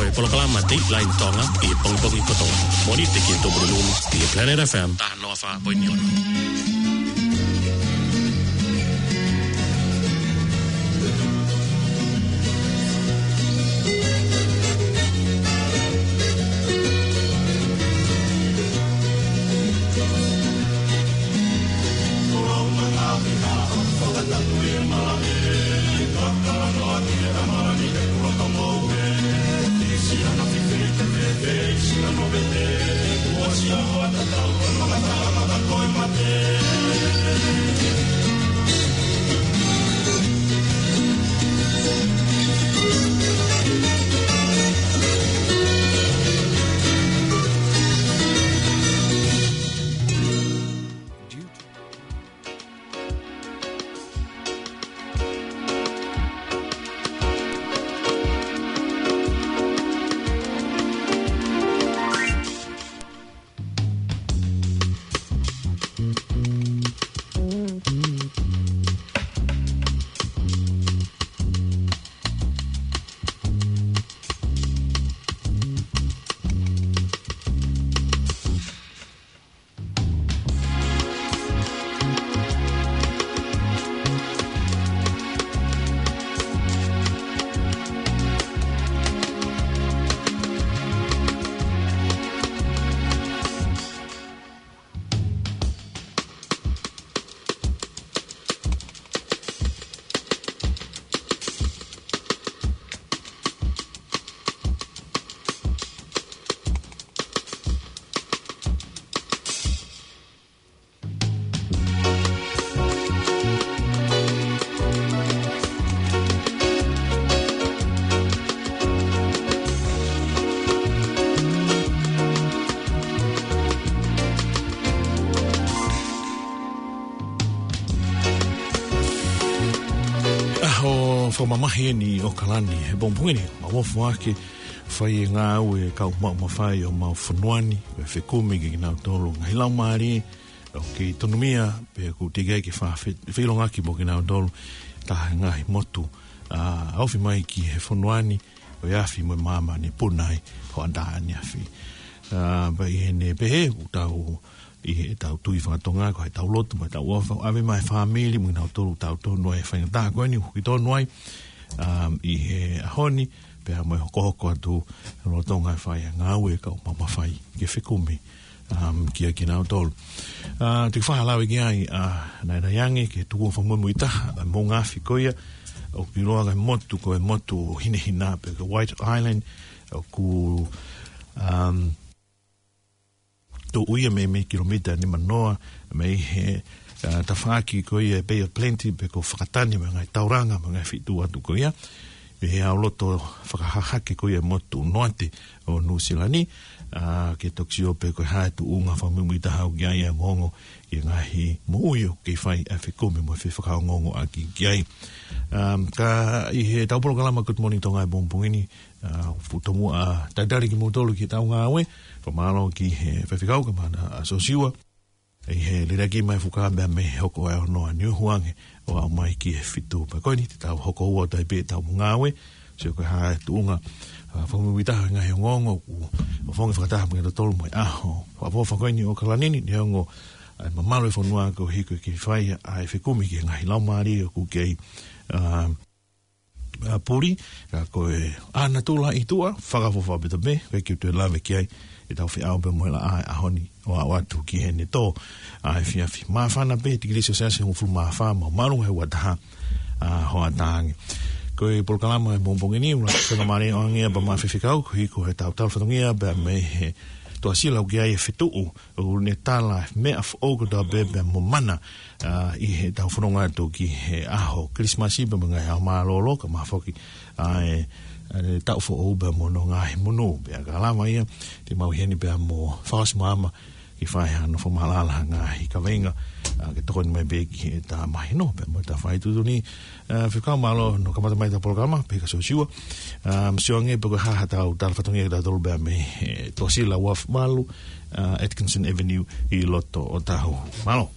polokalama Dateline Tonga i pongpongi kotonga. Moni te ki to bulumi i Planet FM ta no fa boinion. Mamahi ni o kalani he bombuni ma wo fuake fai nga we ka ma fai o ma funuani e fekumi ki na tolo ngai la mari o ki tonomia pe ku tige ki fa fe longa ki mo ki na tolo ta ngai motu au fi mai ki he funuani o ya fi mo mama ni punai ho anda ni afi ba ne pe u tau i tau tui whakatonga ko he tau lotu mai tau ofa ave mai family mo na tolu tau no e whangata ko ni ki to noi i he honi pe mai hoko atu no tonga fai nga we ka mama fai ke fikumi ki ki na tolu te fa hala we ai na na yangi ke tu fo mo muita mo nga fikoia o ki roa motu ko motu hina pe White Island o ku to uia me kilomita ni manoa me he tafaki ko ia Bay of Plenty pe ko whakatani mga tauranga mga fitu atu ko ia pe he au loto whakahahake ko ia motu noate o Nusilani ke toksio pe ko hatu unga whamumita hau kia ia ngongo i ngahi muuio ke whai a whikome mo whi whakao ngongo a ki kiai ka i he taupolo kalama good morning tonga e bompungini futomu a taidari ki mutolu ki tau ngā awe whamalo ki he whawhikau ka mana a sosiua e he liraki mai whukambea me hoko ai noa niu huange o au mai ki he whitu pa koini te tau hoko ua tai pe tau ngā awe sio ka hae tuunga whamumita ngahi o ngongo o whongi whakataha mga tolu mai aho wapo whakoini o kalanini ni hongo mamalo e whanua ko hiko ki whai ai whikumi ki ngahi laumari o ku kei puri ko e ana tula i tua whakawhawha beta me koe ki ute lawe ki ai e tau whi au pe moela ai ahoni o au atu ki hene tō ai whiawhi mawhana pe ti kilisi o sease hongfulu mawha ma maru he wataha hoa tāngi ko e polkalama e bombongini ula kena mare o angia ba mawhiwhikau ko hiko he tau tau whatongia ba me he toa sila uki ai e whituu o ne tala mea whaogo da bebe mo mana i he tau whanonga atu ki he aho Christmas iba mga hao maalolo ka mawhoki ai tau whao ba mo no ngahi mono bea kalama ia te mau heni bea mo whaos maama ki whai hano whamalala ngahi ka venga ke tokoni mai beki he ta mahi no bea mo ta whai tutuni whikau malo no kamata mai ta polkama peka so siwa msionge peko haha tau tala whatongia ki tau bea me tosila waf malu Atkinson Avenue i loto o tahu malo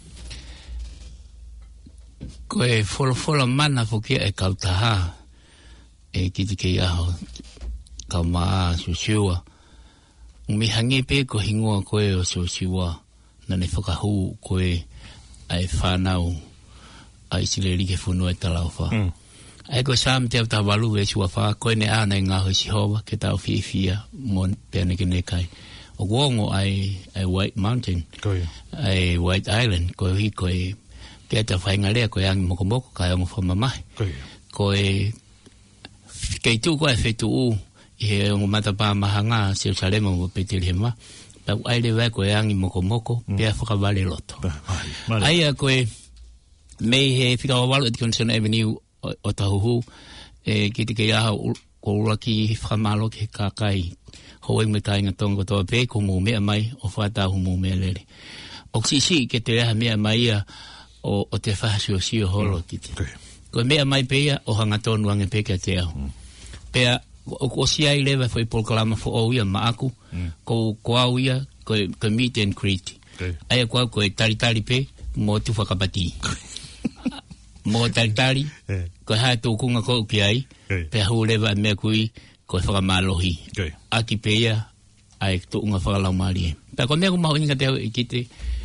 ko e folo mana fokia e kautaha e kiti ke aho ka maa susiua. Mi hangi pe ko hingoa koe o susiua na ne whakahu koe ai whanau ai sile like whunua e talauwha. Ai koe sāma te au ta walu e sua wha koe ne āna i ngā hosi hoa ke tau whiwhia mo pēne ke ne kai. O wongo ai White Mountain, ai White Island, koe hi koe kia te whainga lea koe angi mokomoko kai ongo whamamahi. Koe kei tū koe whetu u i he ongo matapā mahanga seo salema mo petiri he ma. Pau aile wai koe angi mokomoko pia whakawale loto. Aia koe mei he whikawawalu at Constitution Avenue o tahuhu ki te kei aha ko uraki whamalo ke kakai hoi me kainga tonga toa pe ko mō mea mai o whātahu mō mea lere. O sisi ke te reha mea mai ia o te whahasio sio holo ki te. Ko mea mai pea o hanga tonu ange peke te au. Pea o sia i lewa whai polkalama fo o ia maaku ko au ia ko meet and greet. Aia koe koe tari pe mō tu whakapati. Mō tari ko hae tōkunga ko ki ai pea hu lewa mea kui ko whakamalohi. Aki pea ai tōunga whakalau maari e. Pea ko mea ko maho inga te hau i kite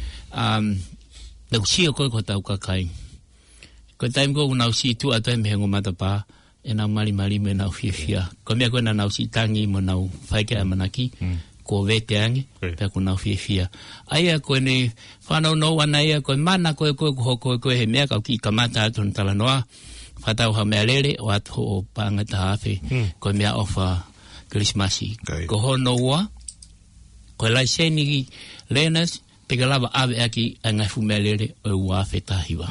nau sia koe ko tau kakai. Ko taim ko nau si tu atoe me hengo matapā e nau mari me nau whiawhia. Ko mea koe na nau si tangi mo nau whaike a manaki ko vete ange pea ko nau whiawhia. Aia koe ne whanau nou ana ia koe mana koe koe he mea kau ki kamata atu na tala noa. Whatau ha mea lere o atu o pāngata hawhi koe mea ofa Christmasi. Ko hono ua koe lai seni lenas peka lava ave aki a ngai fu mea lere o ua hawhi tahiwa.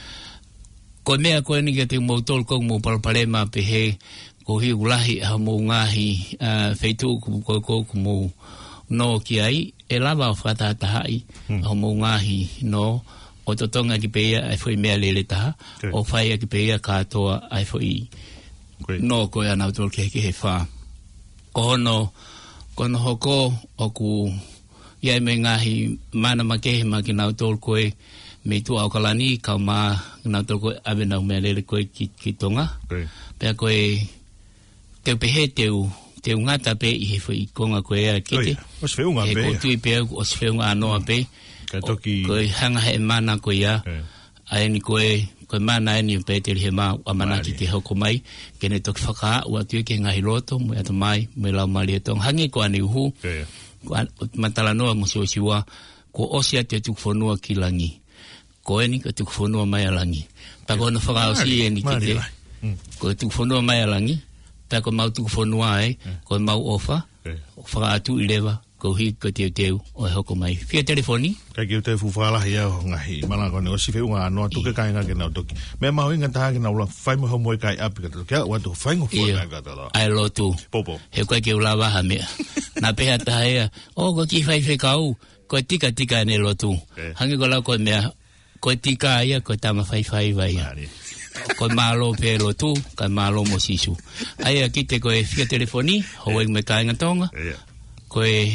Koe mea koe ni te mou tolu kou mou palpalema pe he ko hi ulahi ha mou ngahi feitu koe kou mou no ki ai e lava o whatahai ha mou ngahi no o totonga ki peia ai foi mea lele taha o whai ki peia katoa ai foi no koe anau tolu ke he wha. Ko hono kono hoko o ku iai me ngahi mana makehe ma ki nau tolu koe me tu au kalani kau ma nau tolu koe ave nau mea lele koe ki tonga. Pea koe teu pehe teu ngata pe i he foi konga koe ea kite. Os whiunga pe. He kotui pe os whiunga anoa pe. Koe hanga he mana koe ia. Aeni koe mana eni pe te rihe maa amana ki te hoko mai. Kene toki whakaa ua tue ke ngahi loto mo ata mai me lau mali e tong. Hangi ko ane uhu. Matala noa mo siwa ko osia te tukufonua ki langi. Ko eni ka tukufonua mai a langi. Pako na whakaa osi eni ki te. Ko tukufonua mai a langi. Pako mau tukufonua ai. Ko mau ofa. Whakaa atu i lewa. Ko hi ko teu o hoko mai. Fia telefoni. Kai ki te fufalahi au ngahi malanga ne o si whiunga anoa tuke kai ngake nau toki. Mea maho inga taha ki nau la whaimu hau moe kai api ka toki. Kia watu whaingo fua kai kata la. Ai lotu. Popo. He koe ke ula waha mea. Nā peha taha ea. O ko ki whai kau. Koe tika ne lotu. Hangi ko lau koe mea. Koe tika ia koe tama whai vai ia. Koe malo pe lotu. Kai malo mo sisu. Aia kite koe fia telefoni. Hoi me kai ngatonga. Koe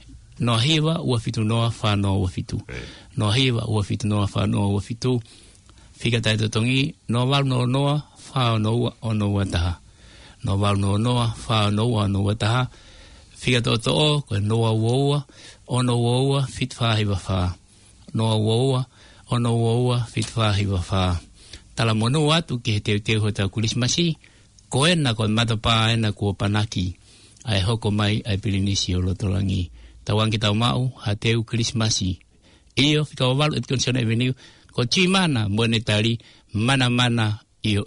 no hiwa ua fitu noa whanoa ua fitu. No hiwa ua fitu noa whanoa ua fitu. Whika taito tongi, no walu no noa whanoa ono ua taha. No walu no noa whanoa ono ua taha. Whika toto o, koe noa uoua, ono uoua, fit whahiwa wha. Noa uoua, ono uoua, fit whahiwa wha. Tala mono atu ki he teu hota Christmasi, koe na koe matapā ena kua panaki. Ai hoko mai ai pilinisi o lotolangi. Tawangi tau mau, ha teu Christmasi. Iyo, whika wawalu at Constitution Avenue, ko chimana mwene tari, mana, iyo.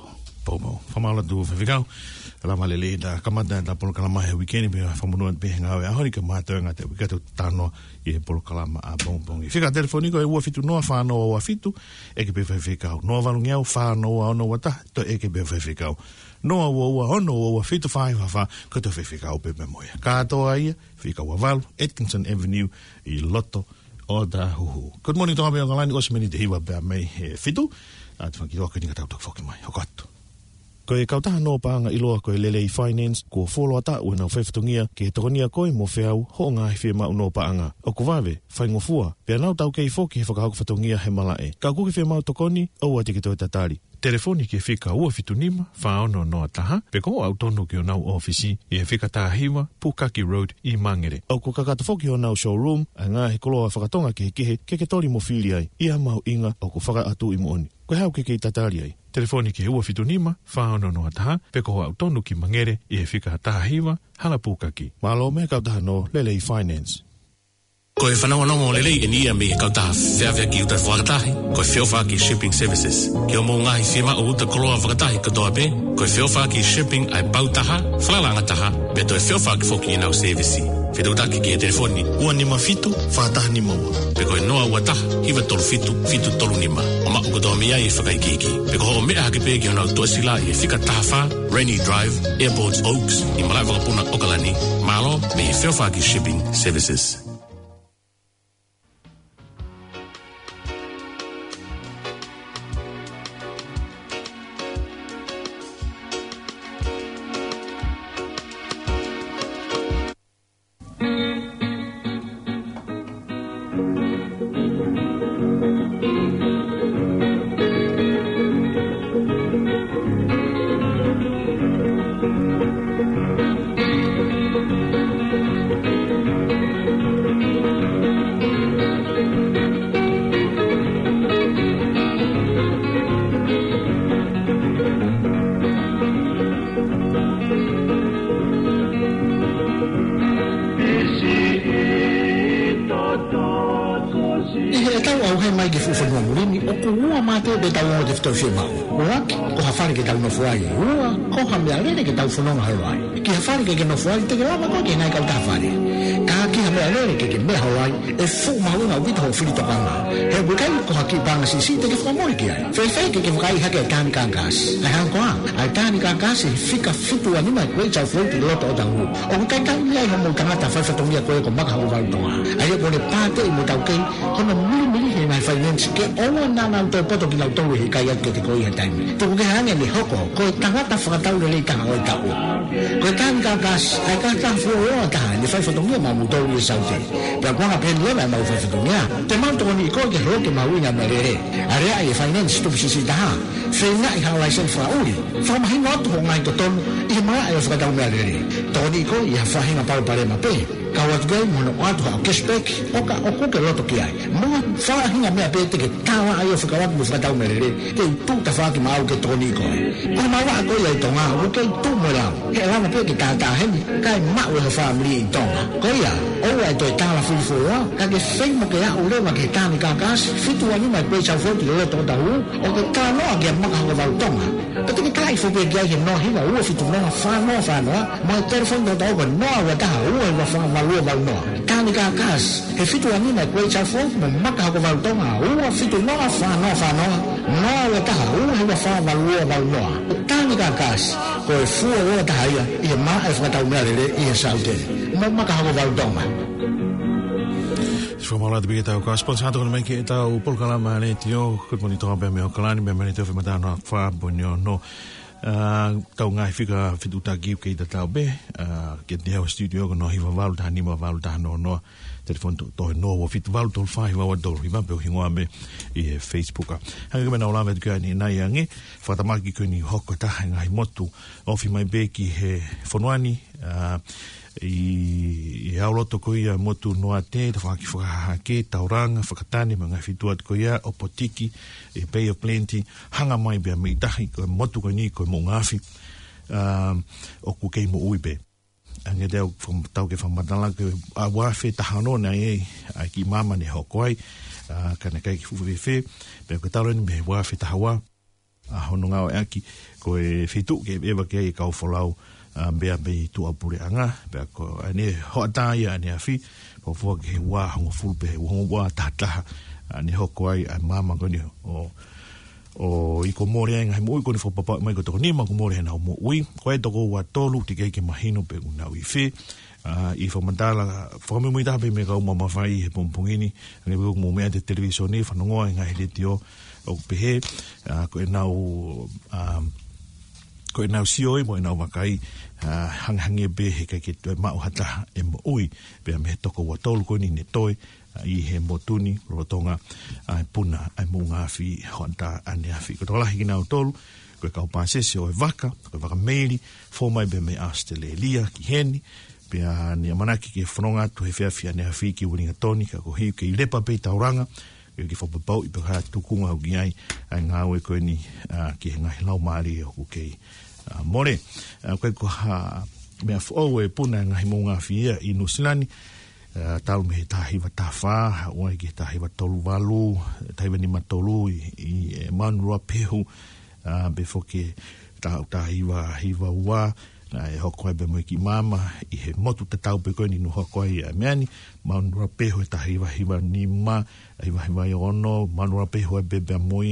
Pomo, whamala tu whiwhikau. Lama lele da kamata da polo kalama he weekend pe whamunua pe ngawe ahori ka mātoenga te wikatu tanoa i he polo kalama a bongbongi. Whika telefoniko e ua fitu noa whanoa ua fitu, eke pe whiwhikau. Noa walungiau whanoa ono wata, to eke pe whiwhikau. Noa ua ono ua fitu whaiwhawha, kato whiwhikau pe me moia. Kātoa ia, whika wawalu, Atkinson Avenue i Loto o da huhu. Good morning to hape o kalani, osi meni te hiwa pe a mei he fitu. Atu whakiroa ka ninga tautak whoki mai, hoko atu. Ko e kautaha no paanga iloa ko e lele i finance ko follow ta o na whewhitungia ke tokonia koe mo whiau ho ngā he whia no paanga. O ko wawe, whaingofua, pia nau tau kei whoki he whakahauku whatungia he malae. Ka kuki whia mau tokoni, au ati ki toi tatari. telefoni ke fika ua fitunima whaono noa taha, pe ko au tonu ki o nau ofisi i fika tahiwa Pukaki Road i Mangere. Au ko kakatafoki o nau showroom, a ngā he koloa whakatonga ke kehe, ke tori mo whili ai, ia mau inga au ko whaka atu i mooni. Koe hau ke tatari ai. Telefoni ke ua fitunima, whaono noa taha, pe ko au tonu ki Mangere i fika tahiwa, hala Pukaki. Malo me kautaha no Lelei Finance. Ko e whanau anongo lelei e nia me kautaha whiawhia ki uta whakatahi, ko e whiawha ki shipping services. Ki o mō ngahi whima o uta koloa whakatahi katoa pe, ko e whiawha ki shipping ai pautaha, whalalanga taha, pe to e whiawha ki whoki i nau servicei. Whitautaki ki e telefoni, ua nima fitu, whakataha nima ua. Pe ko e noa ua taha, hiwa tolu fitu, fitu tolu nima. O mako katoa mea e whakaikiki. Pe ko ho mea hake pe ki o nau tuasila i e whika taha wha, Rainy Drive, Airports Oaks, i malai wakapuna Okalani, malo me e whiawha ki shipping services. Funong Hawaii. Ki hafari ke no fuai te grava ko ke nai ka hafari. Ka ki ha me ke me Hawaii e fu ma una vita ho fili to kanga. He bukai ko haki banga sisi te ke famori ki ai. Fe ke bukai ha ke tani ka gas. La han kwa, ai tani ka gas fika fitu ani mai ko cha fu ti loto dangu. O bukai ka mai ha mo tanga ta fa fa tongia ko ko maka ho va tonga. Ai ko le pate mo ta ke kono mili he mai finance ke o na na to poto ki la to he ka ya ke ko i ha time. To ke ha ne hoko ko tanga ta fa ta le ka o ta o. Ko tan ka gas ai ka ta fu o ta ni fa fa tongia ma mo to i sa te. Pra kwa pe le na ma fa fa tongia. Te man to ni ko ke ro ke ma wi na me re. Are ai finance to si da. Fe na i ha la sen fra uri. Fa ma hi not ho ngai to ton i ma ai fa ta me re. To ni ko i ha fa hi na pa pare ma pe. Kawat gai mo no ato ha cashback o ko ke loto ki ai. Mo fa hi na me pe te ke tawa ai fa kawat mo fa ta me re. Ke tu ta fa ki ma o ke to ni ko. Ko ma wa ko le to nga o ke tu mo la. Ke la ma pe ke ta hen kai ma o fa mi to. Ko ya o ai to ta la fu ka ke fe mo ke ya o le ma ke ta ni ka gas fitu ani ma pe cha fo ti le to da u o ke ta no ke ma ka va to ma. Pe te kai fo pe ga no hi na o fitu no fa no ma telefon do da o no wa ta o wa fa valua va no kani ka gas e fitu ani na ko cha fo mo maka ko va to ma o fitu no fa no no wa ta o wa fa valua va no kani ka gas ko e fu o ta ya e ma e fa ta me le e sa te mo maka ko va to ma Formula de bigeta o sponsor con me que ta o polkala mane tio ko moni to be me o kalani be mane to fe mata no fa bonio no tau ngai fika fiduta gi ke ta tau be ke te ho studio no hiva valu ta ni ma valu ta no telefon to no wo fit valu to fa hiva do hiva be hingoa me i Facebook ha ke na ola ve ke ni na yangi fa ta maki ko ni hoko ta ngai motu o fi mai be ki he fonwani i auloto ko ia motu noa te whaki whakahake, tauranga, whakatane, mga whituat ko ia, opotiki, e Bay of Plenty, hanga mai bea mei tahi, ko motu ko ni, ko mo ngafi, o ku kei mo uipe. Ange deo, tau ke whamatala, ke a wafe tahano na e, a ki mama ne hokoai, kana kai ki fuwewhe, bea ko taurani me wafe tahawa, a hono ngao e aki, ko e whitu ke ewa ke e kau wholau, bea be tu apure anga bea ko ane hota ia ane afi po fo ke wa ngo ful be wo wa tata ane hoko ai mama ko ni o i ko more nga mo ko ni fo papa mai ko to ni ma ko more na mo ui ko e to ko wa tolu ti ke mahino pe una wi fe i fo mandala fo me muita be me ka mama fai he pompongini ane mo me de televisione fa no nga he tio o pe ko e na o ko na sioi mo na wakai hang be he ke to ma o hata e mo ui be me toko wa tolu ko ni ne toi I he motuni rotonga ai puna ai munga fi honta ane afi ko tola hiki na tolu ko ka pasese o vaka meli fo mai be me Australia ki heni pe ni manaki ke fronga to he fia ne afi ki winga tonika ko hi ke lepa pe tauranga ki fo pau I ha tukunga o giai ai ngawe ko ni ki ngai lau mari o ke more ko ha me fo e puna ngai munga fi I nusilani tau me tahi wa tafa o ke tahi wa tolu walu tahi ni matolu I manua pehu be fo ke tahi wa hiwa wa na e hoko be mo ki mama I he motu te tau pe ko ni no hoko I meani manua pehu tahi wa hiwa ni ma hiwa ono manua pehu be be moi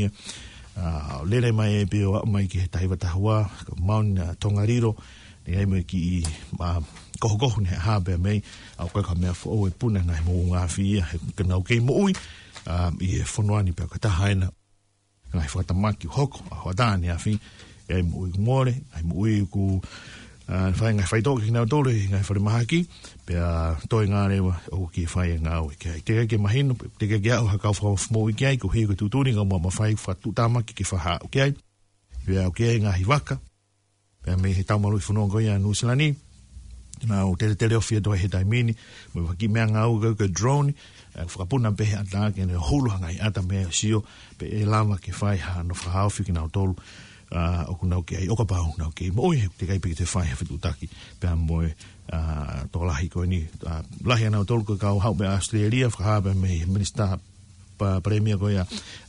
lele mai be o mai ke tahi wa tahua maun tongariro ni ai mo ki koho ne ha be mai au ka me fo o puna ngai mo nga fi ke na ke mo ui I fonwani pe ka ta haina ngai fo ta maki hoko ho dani afi e mo more ai mo ui ku fai ngai fai to ki na tole ngai fo mahaki pe to nga re o ki fai nga o ke te ke mahino te ke ga o ka fo mo ki ai ku he ku tutuni nga mo fai fa tu tama ki fa ha okay pe okay nga hivaka pe me ta mo lu fo no go ya no silani na o tele ofia do he daimini mo ki me nga o go drone fapuna pe ata ke ne holo ngai ata me sio pe e lava ke fai ha no fa hau fiki na tolu o kuna ke ai o ka pau na ke mo te kai pe te fai ha fitu taki pe mo to la hi ko ni la hi na tolu ko ka hau be Australia fa ha me minister pa premier ko ya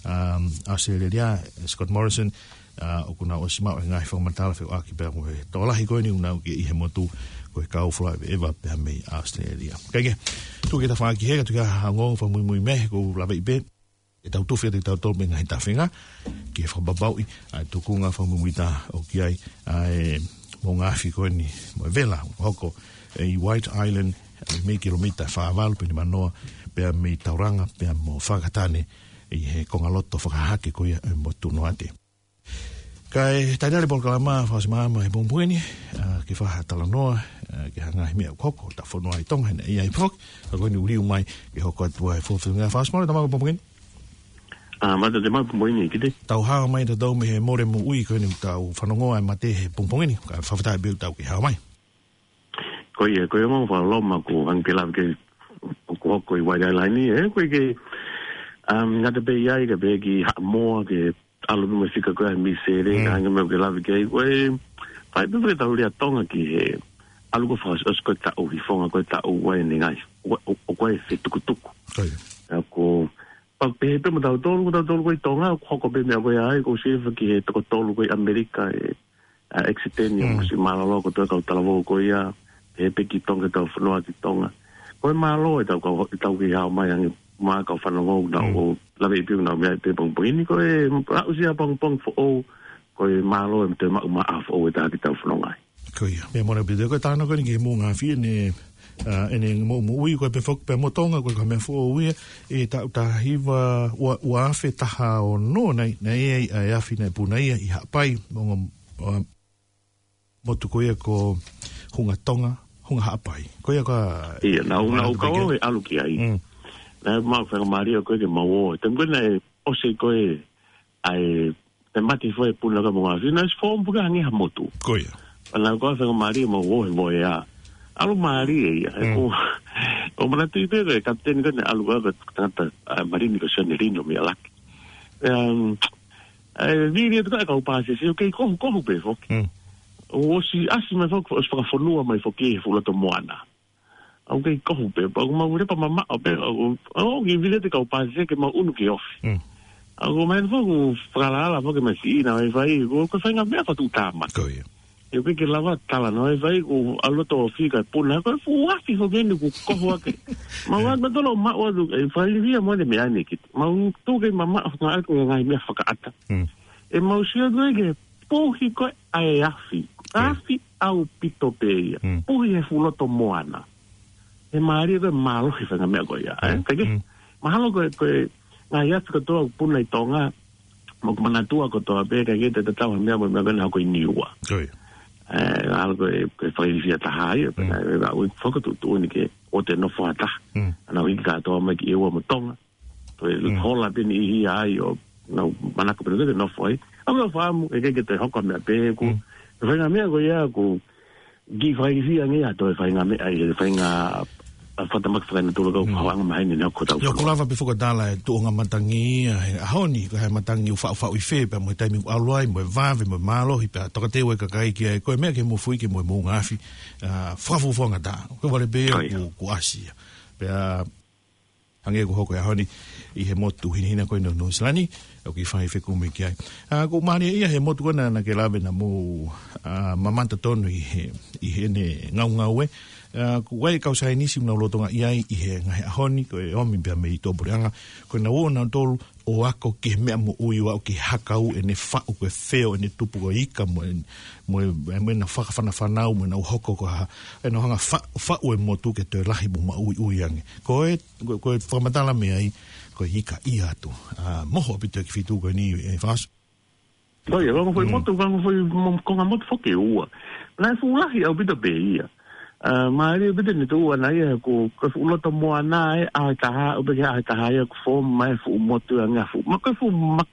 Australia Scott Morrison o kuna o sima ngai fa matala fe aki pe mo to la hi ko ni una ke I he motu ko ka o fly eva pe me Australia kage tu ke ta fa ki he tu ka hango fa muy me ko la be be e tau tu fe te tau me ngai ta fenga ki fa babau ai tu kunga fa muy ta o ki ai mo nga fi ko ni mo vela hoko e White Island me kilomita fa val pe ni manoa pe me tauranga pe mo fa katane I he konga loto fa hake ko ia mo tu no ate kai tainale bol kalama fa mama e bombueni ke fa talanoa ke hanga me koko ta fono ai tonga nei ai fok ko ni uri mai ke hoko tu ai fo nga fa small ta ma bombueni ma de ma bombueni kite tau ha mai da do me he more mu ui ko ni tau fanongo ai mate he bombueni ka fa ta be tau ke ha mai ko mo fa lo ma ko anche la ke ko I lai ni e ko ke nga de be ai ke be ki ha mo ke alu me fika ko mi sere nga me ke la ke we fai be tau ria tonga ki he alu ko fa ko ta o vi fonga ko ta o we ni ngai o ko e fitu tuku ko pa pe mo tau ko tonga ko be me ko ai ko se fa ki to ko ko America e exitenio si malo ko to ka tala ko ia e pe ki tonga to no ki tonga ko malo e tau ki ha mai ang ma ka fa no na o la be pi na me te pong ni ko e o sia pong fo o ko malo e te ma af o ta ki tau fo ngai ko ia me mo na bi de ko ta no ko ni mo nga fi ne ene mo ui ko pe fok pe mo tonga ko me fo ui e ta hiva wa fe ta ha o no nei ai a fi ne puna ia I ha pai mo tu ko ia ko hunga tonga hunga ha pai ko ia ka ia na ko e alu ki ai na ma fa Maria ko ke mo te ngone o se ko ai te mati foi pula ka mo afi na fo mbuga ngi ha motu ko ia na ko fa Maria mo mo ya alu Maria ko o mana te te kapten ko alu ga tata marini ko senelino mi alak vi to ka pa se o ke ko be fo o si asi me fo fa fonua mai fo ke fo to moana okay ko be pa ma ure pa mama pe o gi vile te ka pa se ke ma unu ki off o men fo frala la fo ke me si na vai ko fa nga me fa tu tama ko ia eu que lava tala no vai o alo to fica puna ko fu afi fo bene ko ho ke ma wa ma do ma o e fa via mo de me ani ki ma tu ke mama nga ko nga me fa ka ata e ma si do ke po hi ko ai afi au pitopeia po hi fu lo to moana e maari de malo hi fanga me ko ya ke mahalo ko nga ya ko to puna I tonga mo mana tua ko to be ka ke te tau me mo me na ko niwa algo que fai via ta hai ba o foco tu ni ke o te no fata na wi ka to me ki o mo tonga to el hola bin I ai o na mana ko pe no foi o fa mo ke te hoko me pe ku fa nga me ko ya ku gi fai via ni to fa nga me ai fa nga fata mak frena tu lo hawang mai ni na ko ta yo ko lava before ko dala tu nga matangi honi ko ha matangi fa I fe pe mo taimi aloi mo vave mo malo hi pe to te we ka kai ki ko me ke mo fui ki mo ngafi fa fu nga da ko vale be ko asia pe hange ko hoko honi I he motu hina ko no slani o ki fa fe ko me ki ai ko mani ia he motu na ke lave na mo mamanta tonu I he ne ngau ko wai ka usai nisi na lotonga I he ngai honi ko o mi be me to buranga ko na wona tolu o ako ke me mo ui wa ke hakau ene fa o ke feo ene tupu ko ika mo na fa fana mo na hoko ko ha no hanga fa o mo tu ke te lahi mo ui yang ko fa matala me ai ko ika ia tu mo ho bito ki fitu ko ni fas no ye vamos foi moto con a moto foque ua na fu lahi au bito be ia Mari bete ni tu ana ia ko ulo to mo ana a ta o be a ta ia ko fo mai fu motu nga fu ma ko fu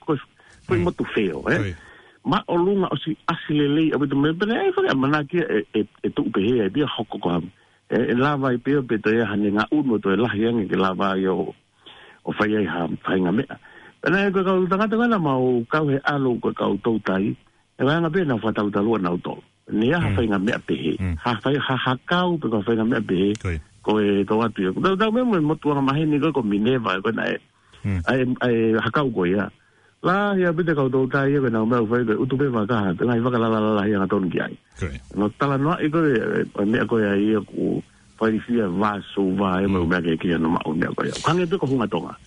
motu feo ma o lunga o si asilele o bete me bene e fa mana ki e tu be e bi hoko ko lava I pe bete ia hani nga u mo to la yang ke lava yo o fa ia ha fa nga me bene ko ka tanga na ma o ka he alo ko ka to tai e va nga be na fa ta lo na to ni ha fa nga me pe ha kau pe ko fa nga me pe ko e to atu ko da me mo tu ma he ni ko mineva ko na ai ha kau ko ya la ya be de ko do tai ko na me fa ko utu be ma ka ngai va ka la ya ton ki ai no tala no i ko me ko ya I ko fa I fia va so va e mo me ke no ma o me ko ya kan e ko hunga tonga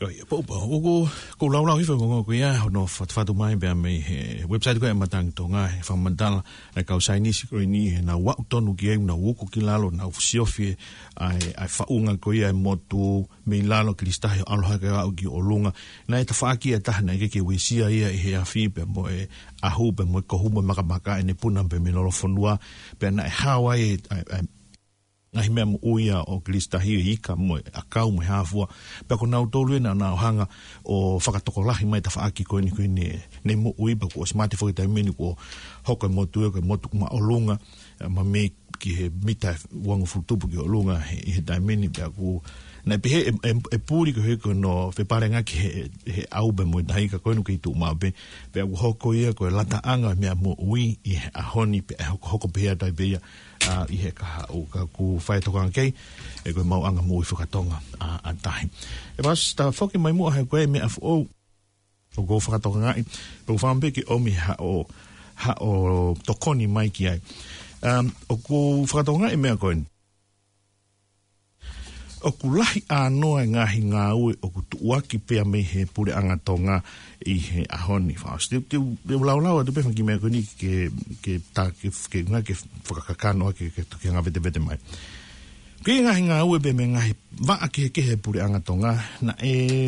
ko la hi fa ko ya no fa tu mai be me website ko e matang tonga fa mandala na ka usai ni ko ni na wa tonu ki na wo ko ki lalo na usiofi ai fa unga ko ya motu me lalo krista he alo ha ka ki olunga na ta fa ki ta na ke we sia ia he afi pe mo e a hu pe mo ko hu mo maka ene puna pe me lo fonua pe na hawaii ngai me mo uia o krista hi ika mo akau mo hafua pe ko na tolu na hanga o fakatokolahi mai ta fa ki ko ni ne mo ui ba ko smart fo ta meni ko hoko mo tu ko mo tu ma olunga ma me ki he mita wango futupu ki olunga he ta meni pe ko na pe e puri ko no fe parenga ki he au be mo dai ka ko no ki tu ma be pe ko hoko ia ko lata anga me mo ui I a honi pe hoko pe dai be I he ka o ka ku fai to kan kei e ko mau anga mo I whakatonga a tahi e pas ta foki mai mo ha ko me af o go whakatonga I po whambe ki o mi ha o tokoni mai ki ai o ku whakatonga me a koen o ku lahi anoa ngahi ngā ue o ku tuaki pia me he pure anga tonga I he ahoni whaos. Te lau tu pewhanki mea koni ke ngā ke whakakakanoa ke ngā vete mai. Ke ngahi ngā ue pe me ngahi waa ke he pure anga tonga na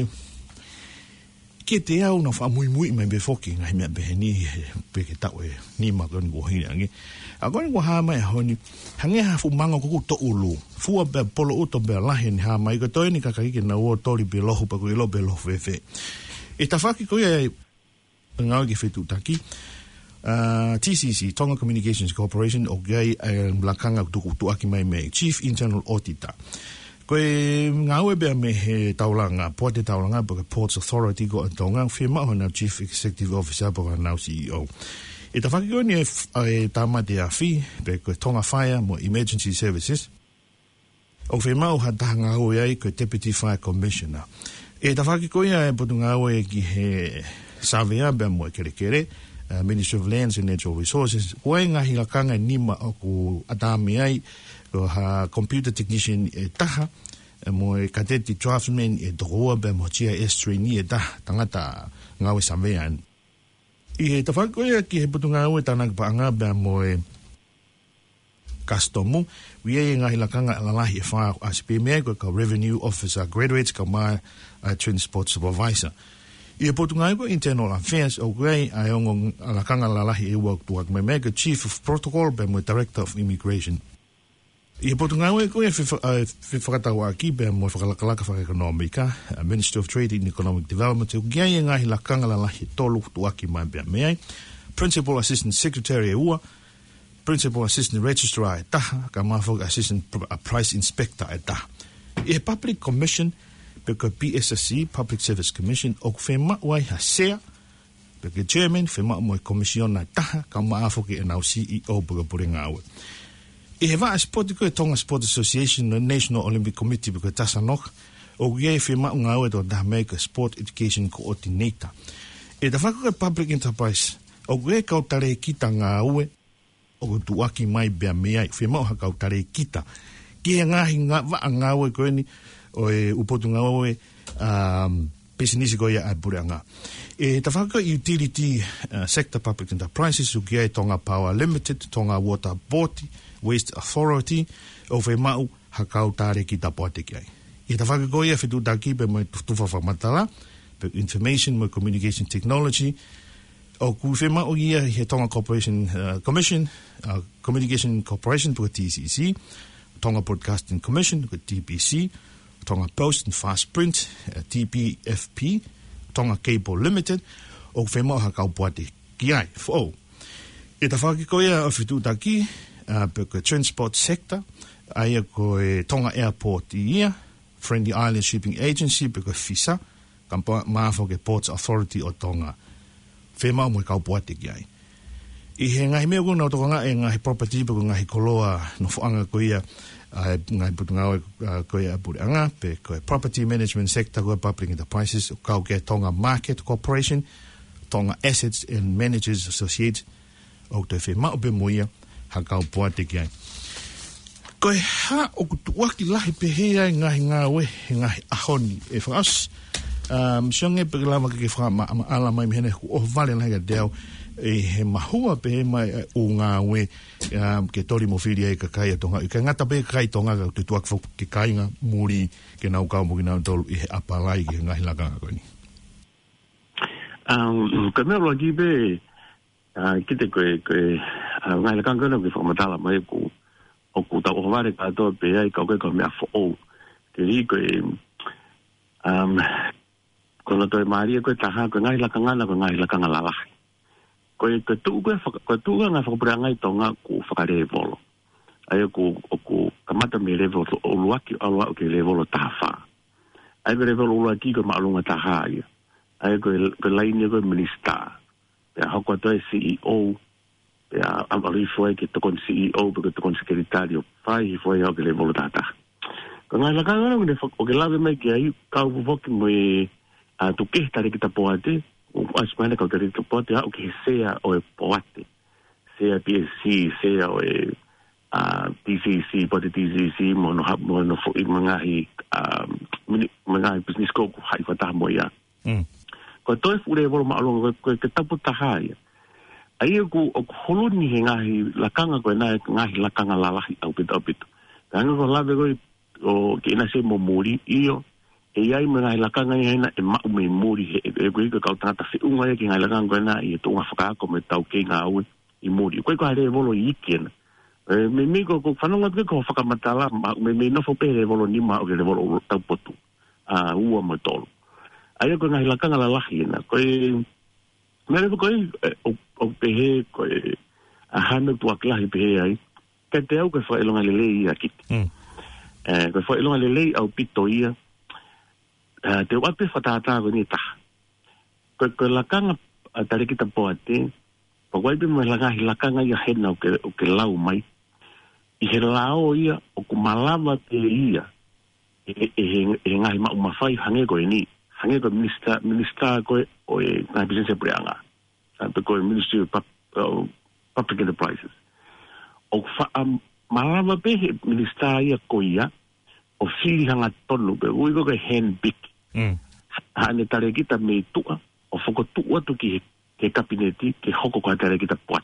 ke te au na whamui mai be whoki ngahi mea be he ni pe ke tau e ni ma koni ko hini angi. A koni ko haa mai honi, hange ha fu manga kuku to ulu. Fua be polo uto be lahi ni haa mai, ko toi ni kakaki na ua tori be lohu pa kui lo be lohu fefe. E ta whaki koe ai ngau ki whetu taki, TCC, Tonga Communications Corporation, o gai lakanga tu aki mai mei, Chief Internal Auditor. Koe ngau e bea me he taulanga, poate taulanga, pa Ports Authority ko a Tonga, whima hona Chief Executive Officer, pa nau CEO. E ta whakiko ni e tamate a whi, pe koe Tonga Fire mo Emergency Services. O whi mau ha taha ngā ue ai koe Deputy Fire Commissioner. E ta whakiko ia e potu ngā ue ki he Savea bea mo e kere, Ministry of Lands and Natural Resources. Koe ngahi lakanga nima o ku atami ai, ko ha Computer Technician e taha, mo e Cadeti Draftsman e droa bea mo GIS Trainee e taha, tangata ngā ue Savea ani. I he ta whakoia ki he putu ngā ue tānaka paanga bea mo e customu. Wia e ngahi lakanga alalahi e whaa ASP mea koe ka Revenue Officer Graduates ka mai Transport Supervisor. Ia potungai ko Internal Affairs o grey ai ongo ala kanga la lahi e work to me mega Chief of Protocol be mo Director of Immigration. Ia potungai ko e whakata wa ki be mo whakalakalaka whakaekonomika, Minister of Trade and Economic Development o gai ngahi la kanga la lahi tolu tuaki mai be mea, Principal Assistant Secretary e ua, Principal Assistant Registrar e taha, ka mawhaka Assistant Price Inspector e taha. Ia Public Commission because PSSC, Public Service Commission, o whema wai ha sea, because Chairman, whema mo Commission na taha, ka maafoki e nau CEO buka pure ngāwe. I hewa a sport ko e Tonga Sport Association, the National Olympic Committee, because tasa nok, o gie whema ngāwe do da make a Sport Education Coordinator. E da whaka ko Public Enterprise, o gie kautare kita ngāwe, o tuaki mai bea mea, whema o ha kautare kita, ki he ngahi ngāwe ko ni, o e upotunga o e business ko ia apureanga. E ta whaka utility sector public enterprises u kia e Tonga Power Limited, Tonga Water Board, Waste Authority, o whe mau hakau tare ki tapoate ki ai. E ta whaka ko ia whitu taki pe mo tufa whamatala, pe information mo communication technology, o ku whe mau ia he Tonga Corporation Commission, Communication Corporation to a TCC, Tonga Broadcasting Commission to a TPC, Tonga Post and Fast Print, TPFP, Tonga Cable Limited, o whema o hakau puate ki ai, fo. E ta whaki koia o whitu taki, peko transport sector, aia ko e Tonga Airport i ia, Friendly Island Shipping Agency, peko FISA, kampa maafo ke Ports Authority o Tonga. Whema o mo kau puate ki ai. I he ngahi mea kuna o toka e ngahi property, peko ngahi koloa no whaanga koia, ngai putunga koe apureanga, pe koe property management sector, koe public enterprises, kau ke Tonga Market Corporation, Tonga Assets and Managers Associates, o te whi mao pe moia, ha kau puate ki ai. Koe ha o kutuaki lahi pe hea ngahi ngā we, ngahi ahoni, e whakas, sionge pe lama ke whaka ala mai mihene, o vale lahi ka deo, e he mahua pe he mai o ngā we ke tori mo whiri e ka kai a tonga. I ka ngata pe kai tonga ka te tuak whuk ke kainga muri ke nau kau mo ki nau tolu i he apalai ki he ngahi lakanga koe ni. Ka mea roa ki pe kite koe ngahi lakanga koe ki whakamatala mai ku o ku tau ohaware ka atoa pe ai kau koe ka mea who'o. Te ri koe koe toi maria koe taha koe ngahi lakanga na koe ngahi lakanga lalahi. Koe tuuga ngā whakapura ngai tonga ku whakare volo. Aia ku kamata me level o luaki alua o ke level o taha. Aia me level o luaki ko maalunga taha ia. Aia koe laini koe minister. Pea hoko atoe CEO. Pea amari foe ke tokon CEO pe ke tokon sekretario. Whai hi foe au ke level o taha. Ko ngai lakanga ngone o ke lawe mai ki ai kau pupoki mo e tuke tare ki tapoate. As mana kau dari tu pote au ke sea o e poate sea PSC sea o e PCC pote TCC mono fo i mangahi business ko hai fata mo ya ko toi fure volo ma lo ko ke tapu tahai ai ko holoni he ngahi lakanga ko na ngahi lakanga lalahi au pito kanga ko lave ko o ke na se mo muri io e ai mga hilakanga i hena e mau me muri e koe ka tata whiunga e ki ngai lakanga koe na i e tunga whakaako me tau ke ngā aue i muri. Koe ko haere volo i ikena. Me me ko whanonga tuke ko whakamatala me nofo pere volo ni ma o ke re volo tau potu. Ua mo tolu. Ai koe ngai hilakanga la lahi ena. Koe mere koe o pehe koe hana tuak lahi pehe ai. Kei te au koe whaelonga lelei i a kiti. Koe whaelonga lelei au pito ia. Te wape whataata ko ni taha. Ko lakanga tare kita poate, pa waipe mo langahi lakanga ia hena o ke lau mai. I he lao ia o ku malama te ia e ngahi ma umawhai hange koe ni. Hange koe minister koe o e ngahi business preanga. Pe koe Ministry of Public Enterprises. O malama pe he minister ia koe ia o whiri hanga tonu pe ui koe hen big. Hane tare kita me tua o foko tua tu ki ke kabineti ke hoko ko tare kita puat.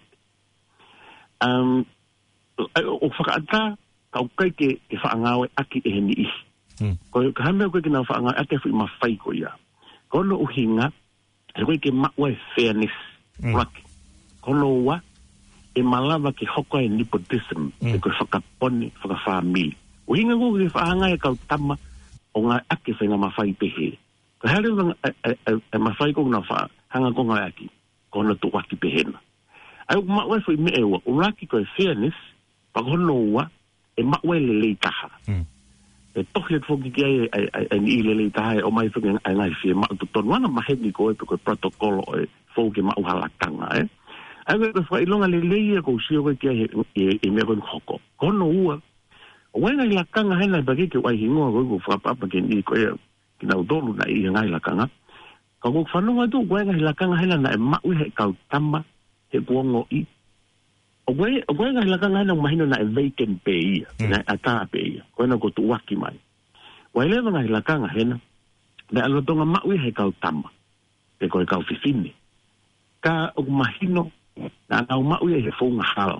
O whakaata kau kai ke whaangawe aki e heni i. Ko hame koe ki nga whaangawe ake whi mawhai ko ia. Kono uhinga e koe ke maue fairness raki kono wa e malava ke hoko e nepotism e koe whakapone whakawhamili o hinga ko ke whaanga e kautama o ngā ake whainga mawhai pehe ko hele e mawhai ko ngā wha hanga ko ngā aki kono tu waki pehena ai o maue fo i me ewa o raki koe fairness pa kono wa e maue le leitaha e tohi e tfoki ki ai ni le leitaha o mai whaki ai ngai fie ma tu tonu wana maheni ko e pe koe protokolo e fōki ma uhalakanga ai koe whailonga le leia ko sio koe ki ai e mea koe hoko kono ua o wenga i lakanga hena i bagi ke wai hingoa koe ko whakapapa ke ni koe ki nau dolu na i ngai lakanga ka ko whanonga tu wenga i lakanga hena na e maui he kau tama he kuongo i o wenga i lakanga hena mahino na e vacant pe ia na ata pe ia koe na ko tu waki mai waile wanga i lakanga hena na alotonga maui he kau tama pe koe kau fifine ka o mahino na nau maui he whonga hala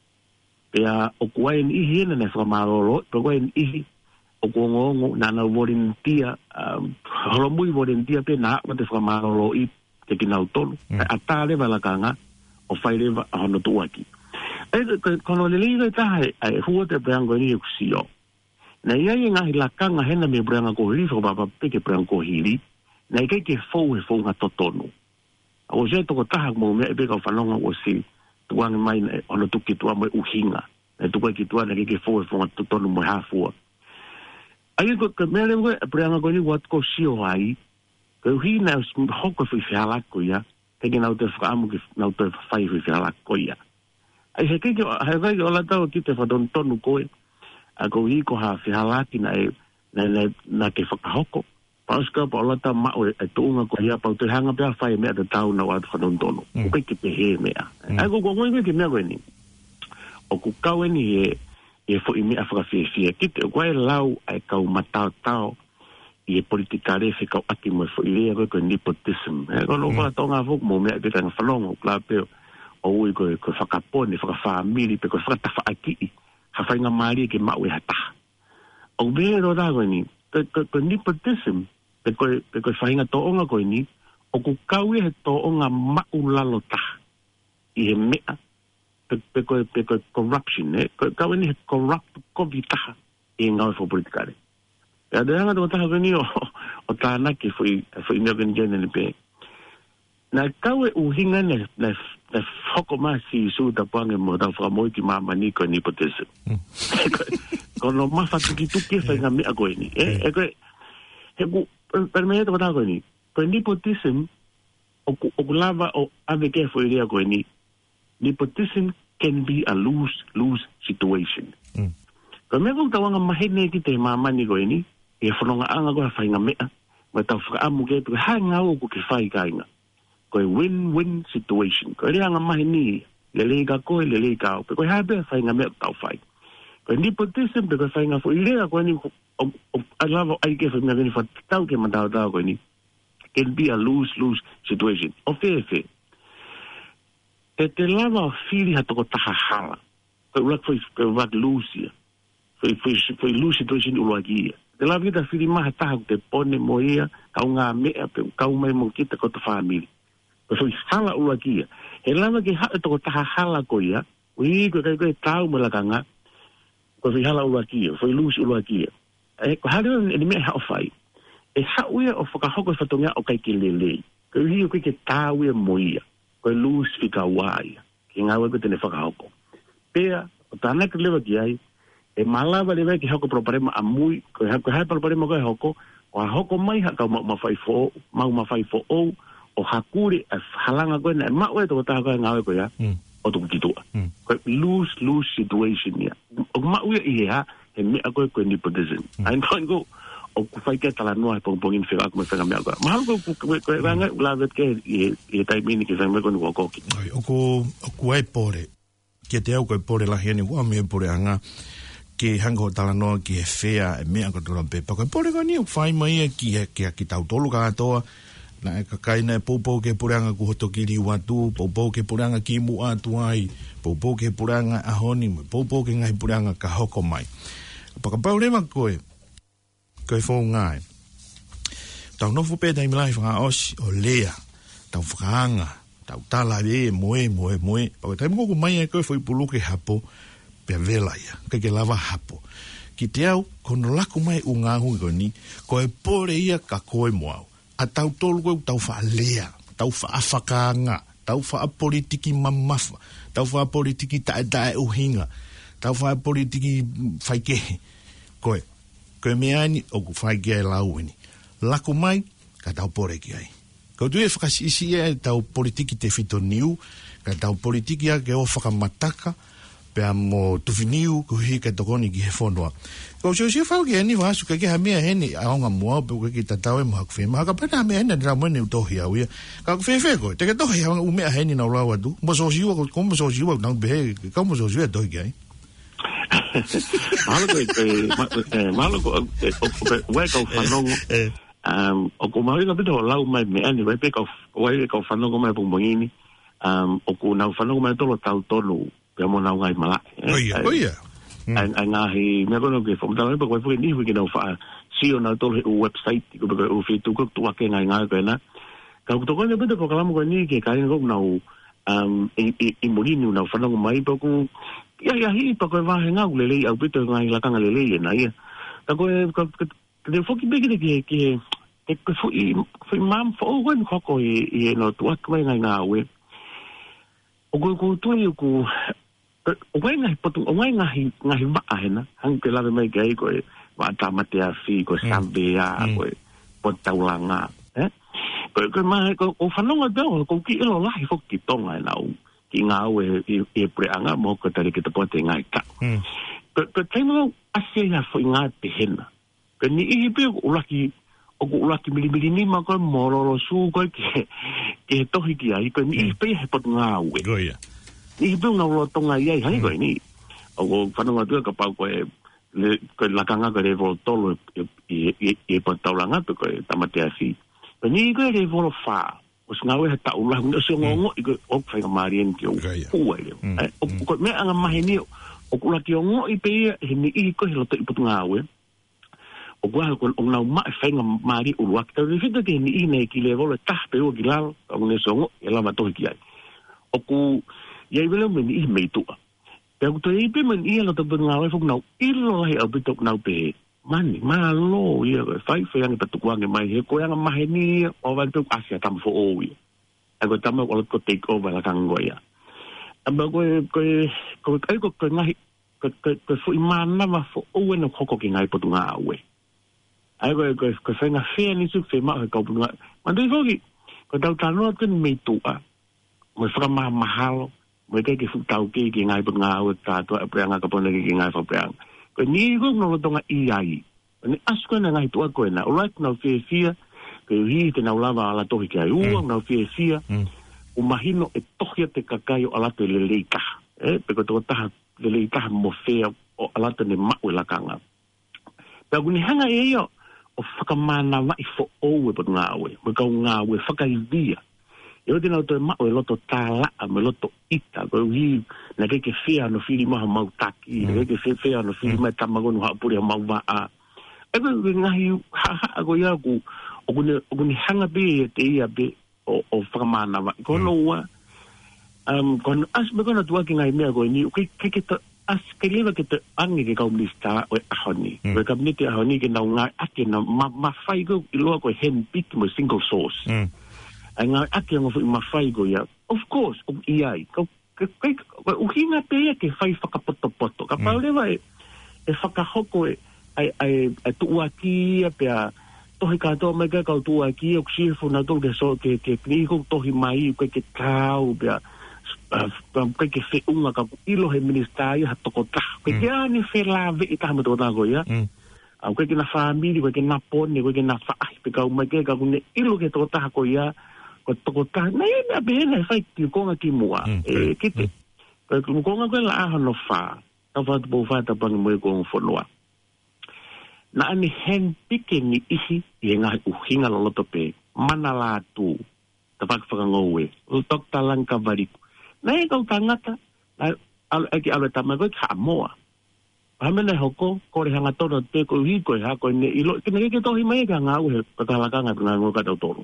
pea o kuai ni ihi ena ne whamaroro, o kuai ni ihi o kuongongo na nau volunteer, holomui volunteer pe na hapa te whamaroro i te kinau tolu, a tā lewa lakanga o whai lewa a hono tuaki. Kono le liga taha e hua te preango ni e kusio. Na iai ngahi lakanga hena me preanga kohiri, whakapapa peke preanga kohiri, na ikai ke fau he fau nga totonu. O se toko taha mo mea e peka o whanonga o si tuang mai ono tuki tua mo uhinga e tukai ki tua na ke fo fo tonu mo hafua ai ko mele ko preanga ko ni wat ko sio ai ko hi na hoko fi fiala ko ya ke na uta fa amu ki na uta fa fi fiala ko ya ai he ke ha vai ola ta ki te fa don tonu ko a ko hi ko ha fiala ki na ke fa hoko paska pa ola ta ma o e tunga ko ya pa te hanga pe fa me ta tau na wat fa don tonu ko ke pe he me ai ko ngoi ke me ko ni o ku kau ni e fo i me afra fie ki te ko lau ai kau matau tau i politikare se kau ati mo fo i le ko nepotism ko no pa tonga fo mo me te tanga falongo kla pe o ui ko whakapone whakawhamili pe ko whakatafa aki ha whainga maari ke mau e hata o bero da ko ni ko nepotism pe ko whainga toonga ko ni o ku kau e toonga mau lalo ta i he mea pe ko corruption ko kau ni corrupt ko vitaha i ngau fo politikare ya de hanga do taha ni o tana ki foi me ben gene pe na kau e uhinga na foko ma si su da pange mo da fra mo ki mama ni ko nepotism ko no ma fa ki tu ki fa nga me ago ni ko he ku per me to ta ko ni ko nepotism o lava o ave ke foi ria ko ni nepotism can be a lose situation ko me ko tawanga mahene ki te mama ni ko ni e fononga anga ko fa nga me ma ta fra amu ke to hanga o ko ke fa inga ko win-win situation ko ria nga mahini le ka pe ko habe fa nga me ta fa ko nepotism pe ko fa nga fo ile ko ni alava ai ke fa nga ni fa tau ke manda ko ni can be a lose situation o fe te lava fili ha to taha hala ko rak ko rak lose foi lose situation ulogia te lava kita fili ma taha te pone moia ka nga me pe ka mai mo kita ko to family ko hala ulogia e lava ke ha to taha hala ko ia ui ko tau malakanga ko hala ulogia foi lose ulogia e ko halo ni me ha fai e ha uia o whakahoko whatonga o kai ki lele ko hi ko ke tau e moia ko lose fika wai ki ngawe ko tene whakahoko pea o tana ke lewa ki ai e malava lewa ki hoko proparema amui ko hai proparema ko hoko o hoko mai ha ka ma fai fo o hakuri a halanga ko na ma we to ta ko ngawe ko ya o tu kitua ko lose situation ya o ma we ia e me ko nepotism I'm going go o ku fai ke tala noa pongin fera ko me fera me agora mal ko ranga la vet ke e tai mini ke me ko no ko ki o ku ai pore ke te au ko pore la hene wa me pore anga ke hango tala noa ki e fea e me ko tora pe ko pore ko ni fai mai ki ki tau tolu ka toa na ka kaina popo ke puranga ku hotokiri watu popo ke puranga ki mu atu ai popo ke puranga ahoni popo ke ngai puranga ka hoko mai pa ka problema ko fo ngai tau no fu pe dai milai fa o lea tau whakaanga, tau tala moe, pa koe taimo ko mai koe foi pulu ke hapo, pia vela ia, ke lava hapo. Ki te au, kono lako mai ungahu i ni, koe pore ia ka koe moau. A tau tolu koe tau whaalea, tau whaafakaanga, tau whaapolitiki mamafa, tau whaapolitiki tae uhinga, tau whaapolitiki whaikehe. Koe meani o ku whaikehe lauini. Lako mai, ka tau pore ki ai. Ko tu e whakasisi e tau politiki te whito niu, ka tau politiki a ke o whakamataka, pea mo tufiniu ku hi ka tokoni ki he whonua. Ko sio whau ki eni whasu ka ke ha mea heni aonga mua, pe ki tatau e maha kuwhema, haka pena ha mea heni nira mwene utohi au ia. Ka kuwhewhe koe, te ke tohi hanga umea heni na ulawa tu, mo sosiua, ko mo sosiua, nang behe, ka mo sosiua tohi ki ai. Mahalo ko, weka whanongo, o ko mahi ka pita o lau mai me ani, wai ka whanongo mai pungmangini, o ko nau whanongo mai tolo tau tolu, pia mo nau ngai malai. Oia. Ai ngahi, mea kono ke whamutala, pa koe whake nihu ki nau wha, sio nau tolo he u website, ko pika u whitu kuk tuake ngai ngai koe na. Ka kutoko ina pita ko kalamu koe ni, ke kaina kuk nau, i morini nau whanongo mai, pa ku, ia hi, pa koe wahe ngau lelei, au pita ngai lakanga lelei e na ia. Ka koe, te whoki peke ke fui mam fo o wen koko e no tuak mai ngai ngā we. O ko tui o ko o wai ngai potu o wai ngai waa hena hang te lawe mai gai ko e wa tamate a fi ko sambe a ko potaulanga ko mai ko o whanonga deo ko ki ilo lahi whoki tonga e nau ki ngā we e preanga mo ko tari ki te pote ngai ka. Ko taimo ase ya fo ngā te hena. Ko ni ihi pe o ulaki milimili ni ma ko mororo su ko ke tohi ki ai ko ni pe he pot nga we goia ni pe nga lo tonga ai hai ko ni o whanonga tua ka pau ko ko la kanga ko re vo tolo e pot taulanga ko tamate asi ko ni ko re vo fa o nga we ta ulah no so ngo ko o fa marien ki o ko me anga mahini o kula ki ngo i pe ni i ko lo to i pot nga we o gua ko o na ma fenga mari o wa ka rifita ke ni ine ki le vole ta pe o gilal o ne songo e la mato ki ai o ku ye vele me ni me tu pe o to e pe me ni la to benga e fo na i lo he o bitok na pe mani ma lo ye fai fe ang tu kwa nge mai he ko yang ma he ni o va tu asia tam fo o wi e ko tam o ko take over la kangoya amba ko ngai ko fo imana ma fo o no ko ki ngai po tu nga we ai ko fenga fe ni su fe ma ko bunga mando fogi ko tau tano kan me tu a mo fra ma mahalo mo ke fu tau ke ngai bunga o ta to preanga ka pone ki ngai fa preanga ko ni go no tonga i ai ni asko na ngai tu ko na right now fe fia ke hi te na lava ala to ki ai u na fe fia o mahino e tohia te kakaio ala te leleika pe ko to ta leleika mo fe o ala te ne ma o la kanga pe ni hanga e yo o whakamana mai fo oue pa ngā oe. Mo kau ngā oe whakaidia. E o tēnā toi mao e loto tālaa me loto ita. Ko hi na keke whea no whiri maha mau taki. Na keke whea no whiri mai tamagonu haupuri ha mau waa. E koe ngahi haa ko ia ku o kune hanga be e te ia be o whakamana mai. Kono ua kono asme kona tuaki ngai mea koe ni keke ta as ke lewa ke te angi ke kau minista o ahoni. Koe kabinete ahoni ke nau ngai ake na mawhai ko i loa koe hen piki mo single source. Ai ngai ake ngofu i mawhai ko ia. Of course, o iai. Koe uhinga te ia ke whai whakapoto-poto. Ka pau lewa e whakahoko ai tuaki ia pia tohi katoa mai kai kau tuaki o ksifu na tolu ke kniko tohi mai koe ke kau pia kai ke whiunga ka ilo he minista ia ha toko taha. Koe ke ani whelave i taha mato tako ia. Koe ke na whamiri, koe ke na pone, koe ke na whaahi pe kau mai ke ka kune ilo ke toko taha ko ia. Koe toko taha, na ia mea behena e whai ki konga ki mua. Kite. Koe konga koe la aha no wha. Tau whatu pou whata pangi moe konga whanua. Na ani hen pike ni ihi i ngahi uhinga loloto pe. Mana la tu. Ta whakawhangowe. Utok talang ka variku. Na e kau tangata, eki alwe tamagoe ka moa. Hamena hoko, kore hanga tono te ko hi koe ha koe ne ilo, kena ke tohi mai ka ngau he katalakanga ngā ngō katau toro.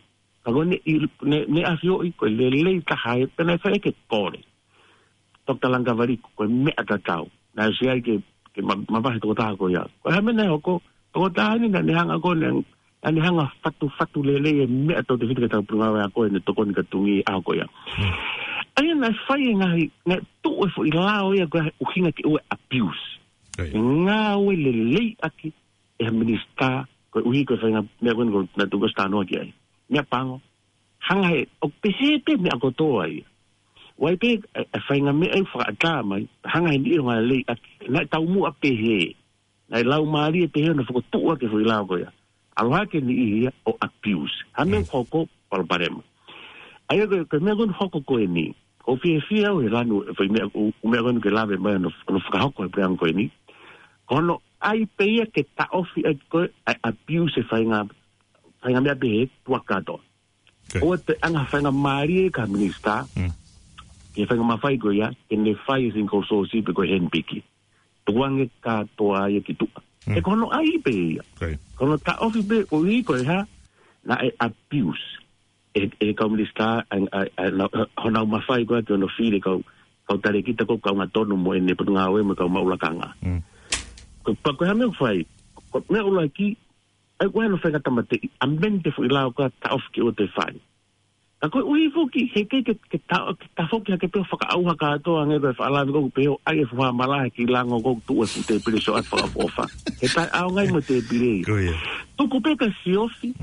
Ako ne afio I ko le ta hai pena fa ke kore. Tok talanga vari ko me atatau. Na sia ke ma ba to ta ko ya. Ko ha mena ko to ta ni na hanga ko ne ani hanga fatu lele me to de fitka ta prunga ko ne to ko ni ka tungi a ko ya. Ai na fai nga tu e fo ilao ya ko uhinga ke o abuse. Nga we lele aki e minister ko uhi ko fai nga me ko na tu ko sta no ki ai. Me pango hanga he o pehepe me ako to ai. Wai pe fai nga me e fa ta mai hanga ni nga le na tau mu a pehe. Na lau mari pehe na fo tu ke fo ilao ko ya. Aloha ke ni ia o abuse. Hame hoko palparema. Aia ke mea gon hoko ko e ni. Ko fia o he lanu, mea gon ke lawe mai no whakahoko e preang ko e ni. Kono ai peia ke ta ofi ai ko abuse e whainga mea behe tuakato. O te anga whainga maari e ka minista, ke whainga mawhai ko ia, ke ne whai sin ko sosi pe ko hen piki. Tuange ka toa ia ki tua. E kono ai pe ia. Kono ta ofi pe o i ko ha na e abuse. E ka minista hona mawhai ko atu no fili kau tare kita ko nga tonu mo ene punga we mo kau maulakanga. Ko pa ko ha me fai. Ko me ula ki ai ko no fega tamate ambente fu ila ko ta ofi ki o te fai. Ako ui fuki he ke ta foki ha ke pe faka au haka to ange be fa la go pe ai fu ha mala ki lango go tu e te pile so at fa ofa he ta au ngai mo te pile tu ko pe ka si ofi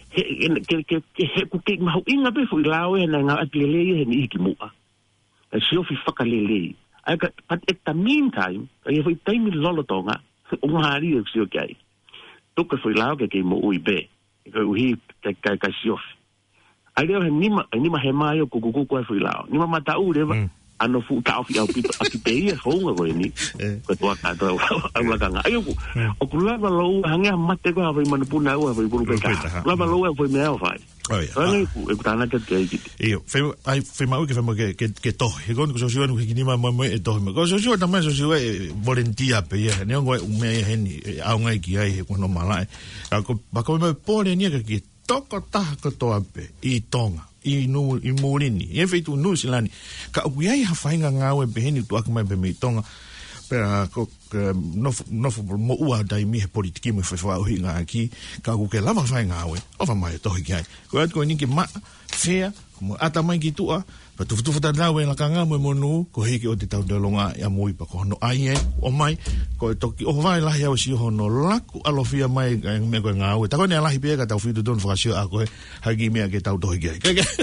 he ku ke ma inga pe fu la we na nga at lele he ni ki mu a si ofi faka lele ai ka at the meantime ai fu time lolo tonga o mari e si o kai tu ko fu la ke mo ui be ko ui ka si ofi ai leo nima he mai o kuku ko foi lao nima mata u leva ano fu ta ofi au pito aki peia honga ko ni ko to ka to au la kanga ai o kula ba lo hanga mate ko ave manupuna u ave bulu peka la ba lo foi me au fai ai e tana ke ki io fe mau ke to he gon ko so no ki nima mo e to me ko so ta mai so volunteer pe ye ne ngo me he ni au ngai ki ai ko no mala ko ba ko me pone ni ke toko taha katoa pe I tonga I Morini e feitu New Zealand ka uiai ha whainga ngawe pe heni tu akamai pe me tonga pe ko no mo ua dai mi he politiki mo whaiwha uhi ngā ki ka ku ke lava whainga ngawe o wha mai tohi ki ai ko atu ko ni ki ma whea mo ata mai ki tua pa tufutufu ta nawe la kanga mo monu ko hiki o te tau dalonga ya mui pa ko hono ai o mai ko toki o vai lahi au si hono laku alofia mai me ko ngawe ta ko ne lahi pe ka tau fitu don fakasio a ko hagi me ke tau tohi ki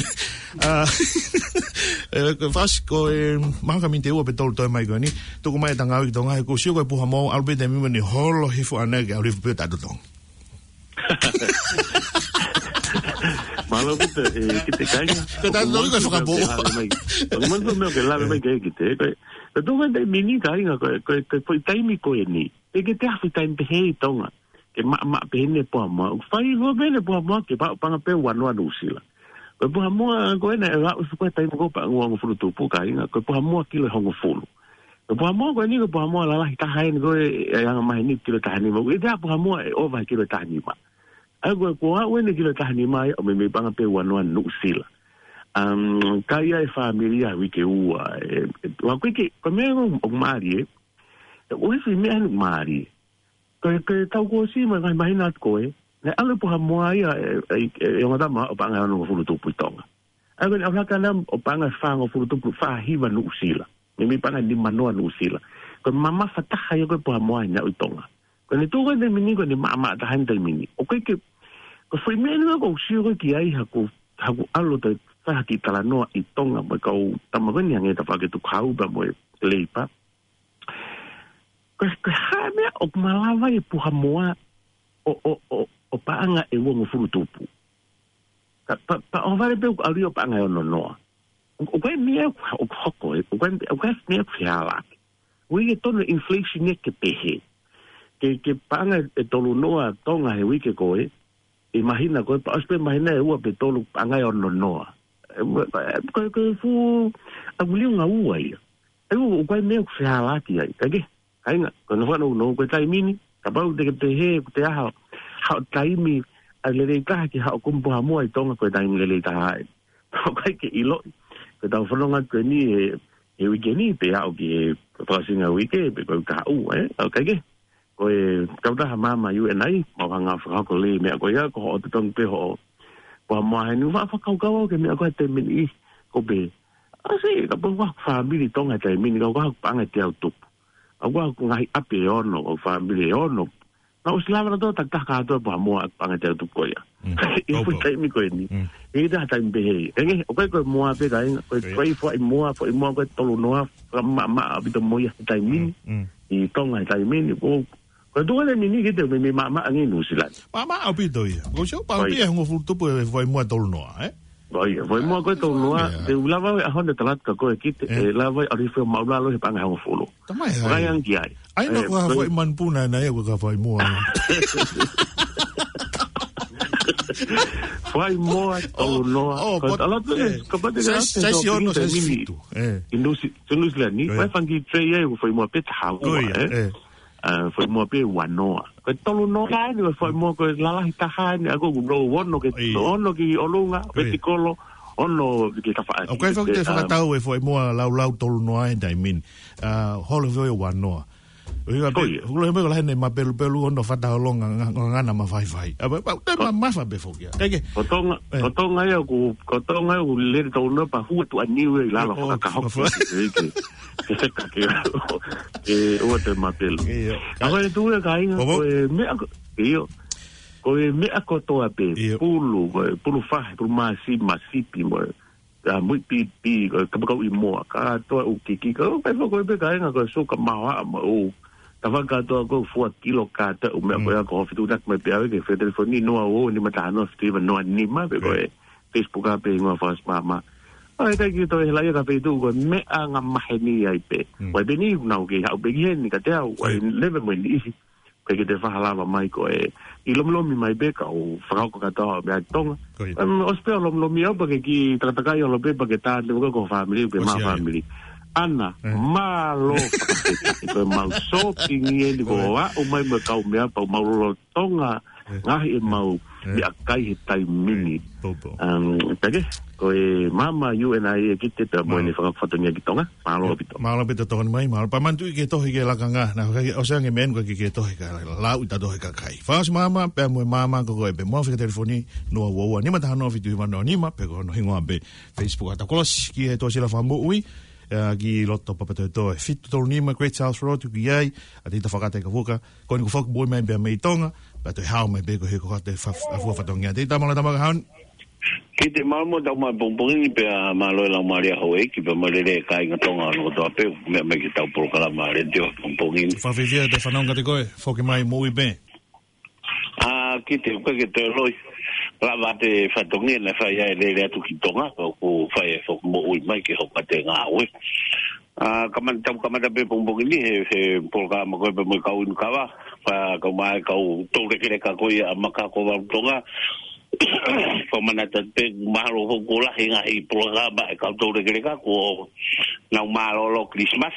ko fas ko manga minte o pe tau to mai ko ni to ko mai ta ngawe to ngai ko sio ko puha mo albe de mi ni holo hifu anega au rifu pe ta do malo que te caiga que ta no que foca bo o mando meu que lave mai que te que tu vende mini caiga que foi time ko ni e que te afi time pe tonga que ma pe ne po ma fai go bene po ma que pa pe wano usila ko po mo ko ene la su ko time ko pa ngo fruto pu caiga ko po mo kilo hongo fulu ko po mo ko ni ko po mo la ta hai ngo yang mai ni kilo ta ni mo e da po mo over kilo ta ni ma agora ko a wene kilo tahani mai o me panga pe wano no sila kaya e familia wike ua wa kwike ko me o mari o fi me an mari ko tau ko si ma mai na ko ne ale po ha moai e ngata ma o panga no fu tu putonga agora o kana o panga fa ngo fu tu fa hiva no sila me panga di mano no sila ko mama fataha yo ko po moai na utonga ko ne tu ko de mini ko ni mama ta han mini o kwike ko foi mena ko sio ki ai haku alo te fa ki tala no I tonga mo ko tamagani nge ta fa ke tu khau ba mo leipa ko ha me o malava e puha moa o paanga e wo fu tupu pa o vale pe ali o paanga no no o ko me o hoko o ko me fiala we get tono inflation ke pehe ke paanga e tolu noa tonga he wike ko imagina ko pa aspe imagina e ua petolo angai ono noa ko fu aguli nga ua ia e o ko me ku fiala ki ai kage ainga ko no no ko tai mini ka ba de te he te ha taimi le ka ki ha ko mpo ha mo I tonga ko dai le ta hai ko kai ke ilo ko ta fononga ko ni e weekend pe au ki pa singa weekend pe ko ka okay ke ko ka ta mama you and I ma hanga fa ko le me ko ya ko o tong pe ho pa ma nu fa ka ke me ko te min ko be asi ka po wa family tonga te min ko pa nga te auto agua ko ngai ape ono o family ono na uslava do tak ka do pa mo pa nga te auto ko ya e fu tai mi ko ni e da tai be e o ko mo ape ga ko fo mo ko tolo no ma abito mo ya tai min I tonga tai min ko do le mini ke te me mama ngi no silan mama abito ya ko so pa bi ngo fu to po foi mo tolo no Vai mo ko to no te lava a honda talat ka ko ki lava ari fe ma la lo pa nga ho folo vai ang ki ai no ko foi man puna na e ko ka foi mo vai mo to no ko ala ko pa de sa si ono sa si tu indusi tunus la ni vai fangi tre ye ko foi mo pe ta ho foi mo pe wano ko tolo no ka ni foi mo ko la ta ha ni ako go wono ke ono ki olunga petikolo ono ki ka fa o kai fa te fa ta we foi mo la tolo no ai dai min holo foi wano o le me la ne ma pelu ono fa ta longa ngana ma fai aba te ma fa be fo ya ke ko tonga ya ko le to no pa hu tu ani we la ka ho ke o te ma pelu aba tu e kai me ko me ako to ape pulu fa pulu masipi mo muy pi ka ko I mo ka to o ki ko pe ko be kai nga ko so ka ma o tava ka to ko 4 kilo ka ta o me ko fitu dak me pe ke fe telefoni no o ni mata no Steven no ni ma be ko Facebook ka pe ngo fas mama ai ta ki to la ya ka pe tu ko me anga ma ni ai pe wa be ni na o ke ha be ni ka te o leve mo ni ke te fa hala mai ko I lom mi mai be ka o fra ko ka to be tonga o spero lom mi o ke ki trata yo lo be ke ta le ko family be ma family Ana malo ko mau shopping ni go wa o mai me ka o me pa mau lo tonga ngahi mau ya kai tai mini tege ko mama you and I kite ta mo ni fa foto ni tonga malo bito tonga mai malo pa man tu ke to ke la kanga na o sea nge men ko ke to ke la u ta do ka kai fa mama pe mo mama ko be mo fa telefoni no wo ni ma ta no fitu ma no ni ma pe ko no hingo be Facebook ta ko ki to sila fa mo ui ki loto papato to fit to nima Great South Road ki ai atita fakate ka vuka ko ni ko fok boy mai be mai tonga pa to how mai be ko ko te fa fa tonga te tama la tama han ki te mamo da ma bomboni pe malo la maria hoe ki pe mare kai tonga no to pe me ki ta por kala mare dio bomboni fa vivia de fa non ka te ko fok mai muy ben ki te ko ke te loi la vate fa tonga na fa ya le tu ki tonga ko fa e fok mo ui mai ki ho ka te nga we kamanta pe bomboni he por ka mo ko pe mo ka un ka va fa ko mai ka to le ka ko ya maka ko va tonga ko mana te malo ko la hinga I programa ka to le ka ko na malo lo Christmas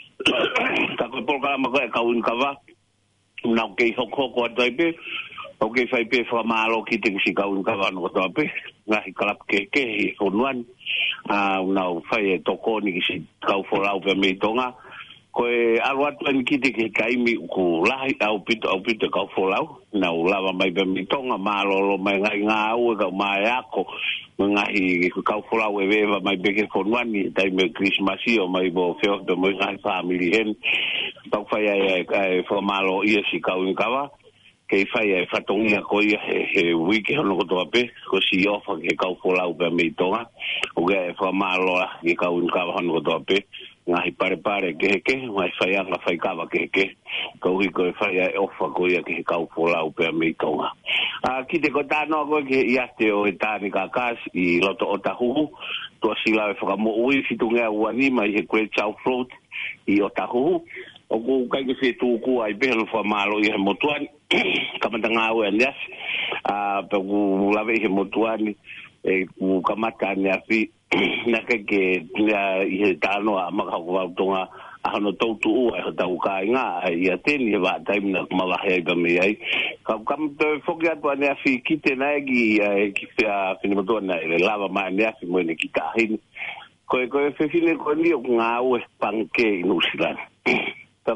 ka ko programa ko ka un ka va na ke ho ko dai pe okay fai pe fa malo ki te si ka un ka va no to pe na I kalap ke ko nuan na fai to ko ni si ka fo la pe me tonga ko alwa tuen ki te ke kai mi ko la au pito ka fo la na lava mai pe me tonga malo lo mai nga u ka mai ako ngai ka fo la we va mai be ke ko nuan ni dai me Christmas o mai bo feo de mo ngai family hen to fai ai fo malo I si ka un ka va ke fai e fatongia ko he wiki hono ko tope ko si ofa ke ka fola u pe me tonga o ge fa malo ke ka un ka hono ko tope ngai pare ke mai fai anga fai ka ke ko hi ko fai e ofa ko ia ke ka fola u pe me tonga ki te ko ta no ko ke ia te o ta ni ka kas I loto o ta hu to sila e fa mo ui fitunga u ani mai he Great South Road I o ta hu o ko kai ke se tu ku ai be no fa malo I motuan kamata nga we alias pe ku lave he motuan e ku kamata ni afi na ke ya I tano a maka ko tonga ahono tautu ai tau kainga ia teni wa taimna malahe ba me ai kam te foki atu ane afi kite na egi ki fia finimoto na lava ma ne afi mo ne kita hin ko fefine ko ni nga o panke inusila ta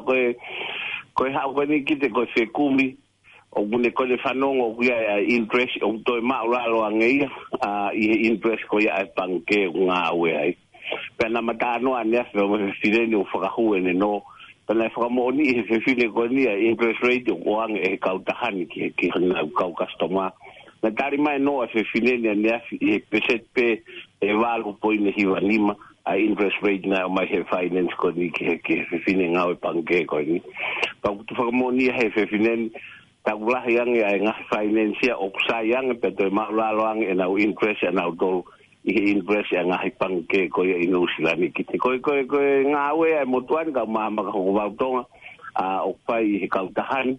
ko ha ko ni kite ko se kumi o bune ko le fanongo ia interest o to ma lo angei i interest ko ia panke nga o ai pena matano ane mo fideni o fakahu ene no pena fakamoni e fefile ko ni interest rate o ang e kautahani ki na kau customer na tari mai no fefile ane e pesetpe e valo po ine hivanima a interest rate na mai he finance ko ni ki fefile nga o panke ko ni pa tu fakamoni he fefile ta gula yang ya nga finance o sayang pe to ma lo ang e na interest na do i interest yang ai panke ko ia inusila ni kiti ko ngawe ai motuan ka mama ka ko tonga o pai he kautahan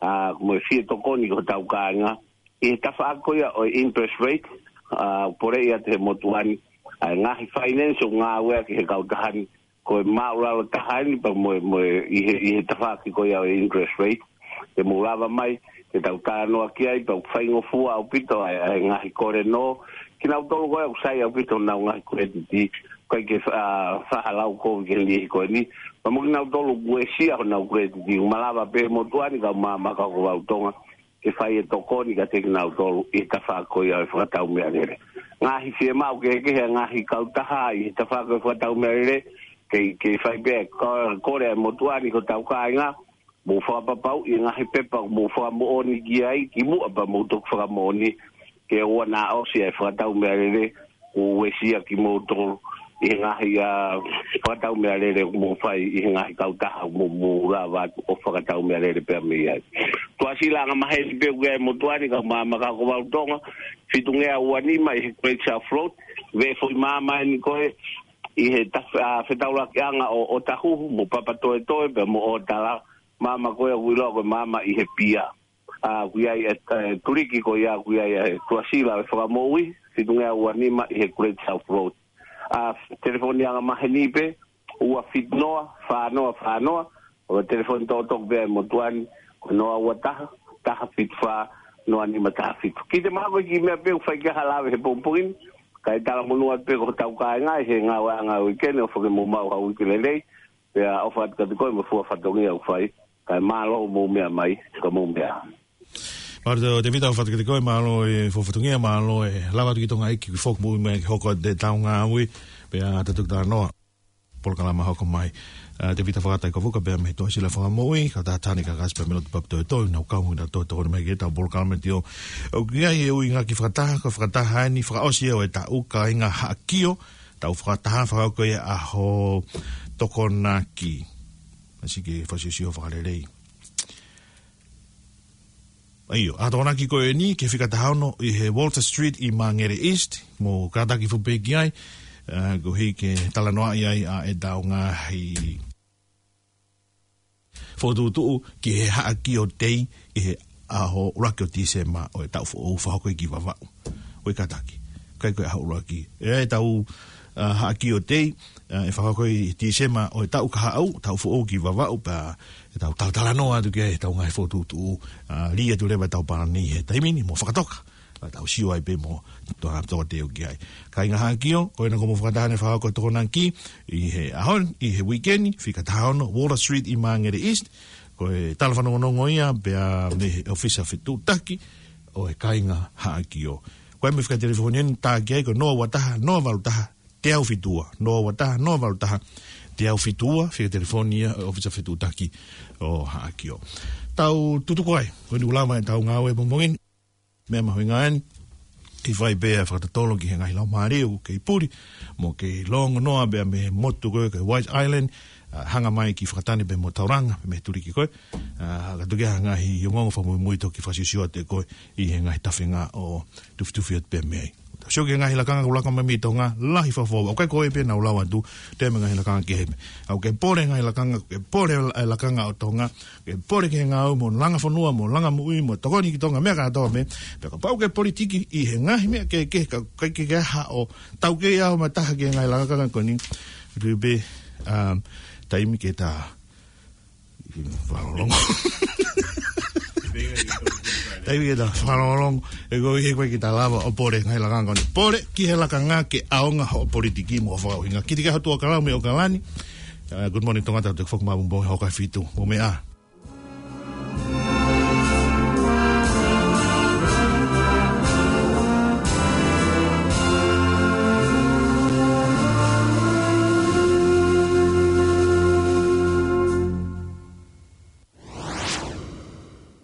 mo fi to ko ni ko tau ka nga e ta fa ko ia o interest rate por ia te motuan nga finance ngawe ki he kautahan ko maula tahan pa mo i ta fa ko ia o interest rate te mulava mai te tau ka no aki ai pa faingo fua o pito nga kore no kina utolo ko usai au pito na nga credit ko ke fa halau ko ke li ko ni mo kina utolo buesia na credit malava pe motuani ka mama ka ko autonga ke fai to ko ni ka te kina utolo e ta fa ko ia fa tau me ale nga hi se mau ke nga hi ka utaha i ta fa ko fa tau me ale ke fai be ko re motuani ko tau ka nga mo fa papau i nga hi pepa mo fa mo oni giai ki mo ba mo tok fa mo ni ke ona o se fa tau me ale o wesia ki mo to i nga ia fa tau me ale mo fai i nga ka ta mo lava o fa tau me ale pe me ia to asila nga ma he pe mo to ani ka ma ka ko ba tonga fitunge a wani mai pe cha float ve fo mama ni ko i he ta fa tau la nga o tahu mo papa to pe mo o tala mama ko ia wilo ko mama i he pia kuia turiki ko ia kuia tuasila fa mowi fitunga wanima e Great South Road telefoni yang mahenipe ua fitnoa fa noa o telefon to be motuan no wata ta fitfa no anima ta fit kite ma ko ki me pe fa ka hala he pompoin kai tala monu pe ko tau ka nga he nga wa nga weekend o fo mo ma ha ukilele pe o fa ka ko mo fu fa tongi o fai kai malo mo me mai ko mo me Mardo te vita fat que ko malo e fo fotungia malo e lava ki tonga iki fok mo me hoko de taunga wi pe a te tukta no por kala ma hoko mai te vita fata ko fuka be me to sila fa mo wi ka ta tani ka gas pe me to to no ka mo to me geta por kala me tio o kia e u inga ki fata hani fra osia o ta u ka inga hakio ta u fata fa ko ya ho tokonaki así que fa si o fa lei Aio, atona ki koe ni, ke whika tahauno i he Walter Street i Mangere East, mo kātaki whupeki ai, ko hei ke talanoa i ai a e dao ngā hei whotuutuu ki he haaki o tei i he aho uraki o tisema o e tau whahoko i ki wawau. Oi kātaki, kai koe aho uraki. E tau haaki o tei, e whahoko i tisema o e tau kahaau, tau whahoko ki wawau pa tau talanoa tu ke tau ngai fotu tu lia tu leva tau parani he taimini mo whakatoka tau siwa i pe mo to te o ki ai kai nga hakio ko ena ko mo whakatahane whakako toko ki i he ahon i he weekend whika tahono Water Street i Mangere East ko e talawhanongonongo ia bea me ofisa fitu taki o e kai nga hakio ko e me whika telefonien tā ki ai ko noa wataha noa valutaha te au fitua noa wataha noa valutaha te au fitua whika telefonia ofisa fitu taki o haakio. Tau tutukoai, koe ni ulama e tau ngāwe pomongin, mea mahui ngāen, ki whai bea whakatatolo ki he ngahi lau maareu, kei puri, mo kei longo noa bea me motu koe, kei White Island, hanga mai ki whakatane be mo tauranga, me turiki koe, katuke ha ngahi yongongo whamui muito ki whasisiua te koe, i he ngahi tawhinga o tufitufiat bea meai. Sio ke ngahi lakanga kulaka me mito nga lahi whawhawa. O kai koe pe na ulawa tu te me ngahi lakanga ki heme. Au ke pore ngahi lakanga, ke pore lakanga o tonga, ke pore ke ngau mo langa whanua, mo langa mui, mo tokoni ki tonga, mea ka toa me. Peka pau ke politiki i he ngahi mea ke ha o tau ke au mataha ke ngahi lakanga koni. Rube, taimi ke ta whalolongo. Taimi ke ta whalolongo. E koe ki ta lava o pore ngai lakanga ni. Pore ki he lakanga ke aonga ho politiki mo whakauhinga. Ki tika hatua kalau me o kalani. Good morning tongata te whakumabumbo hokai fitu. O me a.